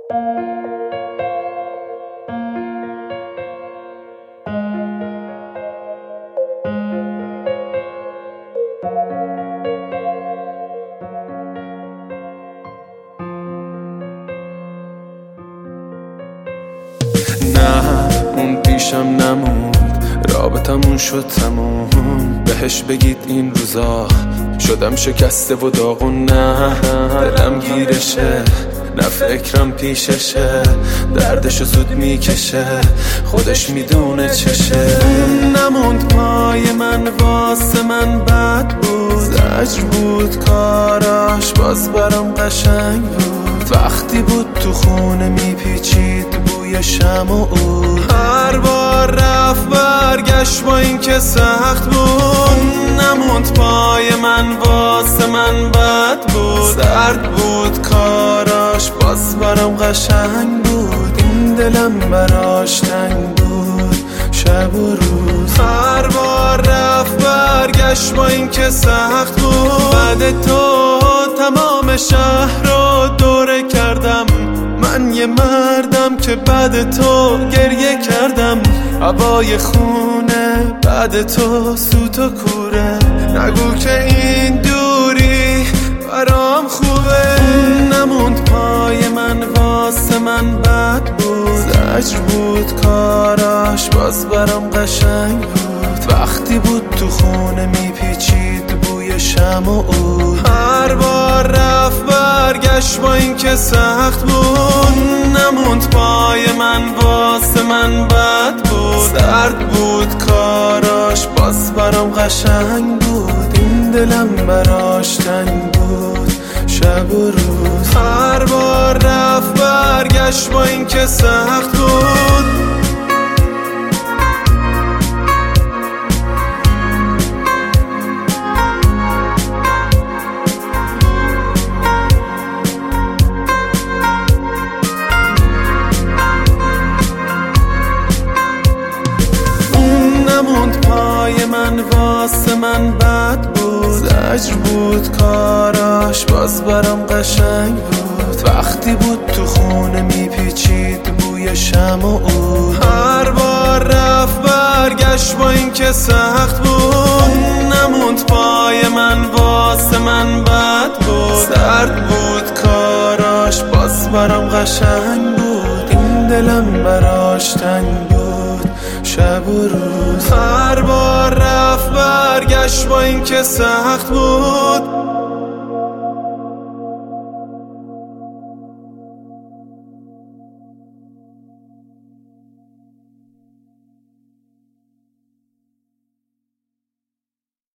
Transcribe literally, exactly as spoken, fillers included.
نه اون پیشم نموند، رابطمون شد تموم. بهش بگید این روزا شدم شکسته و داغون. نه دلم گیرشه، نه فکرم پیششه، دردشو زود میکشه، خودش میدونه چشه. نموند پای من واسه من بد بود، زجر بود کاراش باز برام قشنگ بود. وقتی بود تو خونه میپیچید بوی شمع و عود، هر بار رفت برگشت با این که سخت بود. نموند پای من واسه من بد بود، سرد بود کاراش باز برام قشنگ بود. این دلم براش تنگ بود شب و روز، هر بار رفت برگشت با این که سخت بود. بعد تو تمام شهر رو دوره کردم، من یه مردم که بعد تو گریه کردم. هوای خونه بعد تو سوت و کوره، نگو که این دوری برام خوبه. نموند پای من واسه من بد بود، زجر بود کاراش باز برام قشنگ بود. وقتی بود تو خونه میپیچید بوی شمع و عود، هر بار رفت برگشت با این که سخت بود. نموند پای من واسه من بد بود، سرد بود کاراش باز برام قشنگ بود. این دلم براش تنگ بود شب و روز، هر بار رفت برگشت با این که سخت بود. نموند پای من واسه من بد بود، زجر بود کاراش باز برام قشنگ بود. وقتی بود تو خونه میپیچید بوی شمع و عود، هر بار رفت برگشت با این که سخت بود. نموند پای من واسه من بد بود، سرد بود کاراش باز برام قشنگ بود. این دلم براش تنگ بود شب و روز، هر بار رفت برگشت با این که سخت بود.